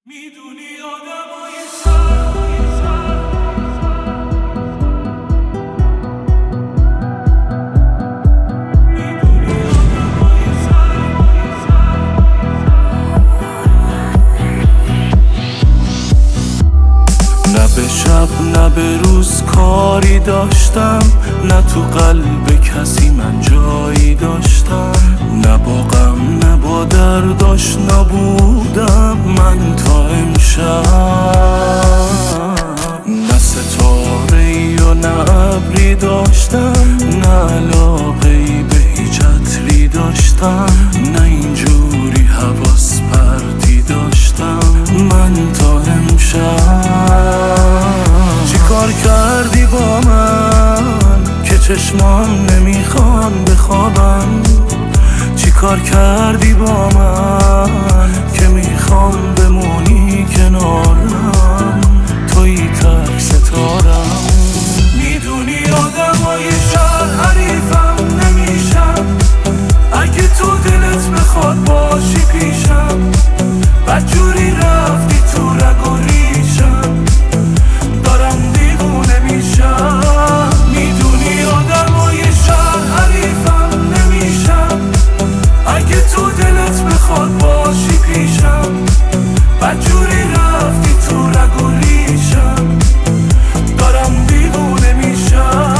میدونی نه به شب نه به روز کاری داشتم، نه تو قلب کسی من جایی داشتم، نه با غم نه با درد آشنا بودم من تا امشب. نه ستاره‌ای و نه ابری داشتم، نه علاقه‌ای به هیچ عطری داشتم، نه اینجوری حواس پرتی داشتم من تا امشب. چی کار کردی با من که چشمام نمیخوان بخوابم؟ چی کار کردی با من که میخوام بمونی کنارم؟ توی تک ستارم. میدونی آدمای شهر حریفم نمیشم، اگه تو دلت بخواد باشی پیشم، بدجوری رفتی تو رگ و ریشم، دارم دیوونه میشم. میدونی آدمای شهر حریفم نمیشم، اگه تو دلت بخواد باشی پیشم، بدجوری رفتی تو رگ و ریشم، دارم دیوونه میشم.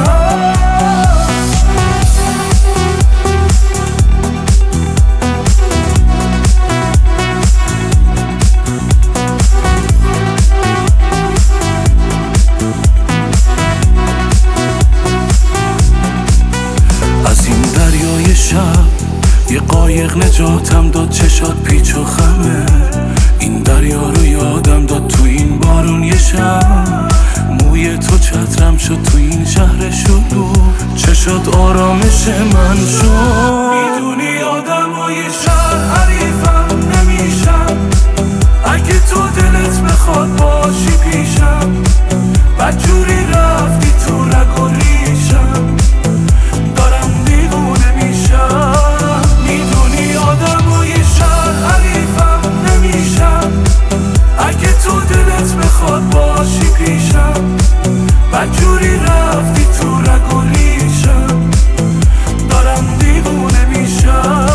از این دریای شب یه قایق نجاتم داد، چشات پیچ و خمه، این دریا رو یادم داد تو این بارون یه شب. موی تو چترم شد تو این شهر شلوغ، چشات آرامش من شد. میدونی آدمای شهر حریفم نمیشم، اگه تو دلت بخواد باشی پیشم، بدجوری رفتی تو رگ و ریشم، دارم دیوونه میشم. میدونی آدمای شهر حریفم نمیشم، اگه تو دلت بخواد باشی پیشم، بدجوری رفتی تو رگ و ریشم، دارم دیوونه میشم.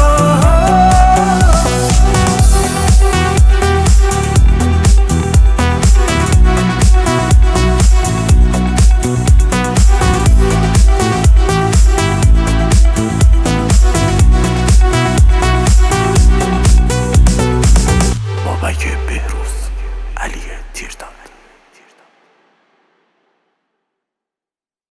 بابک بهروز، علی تیردان.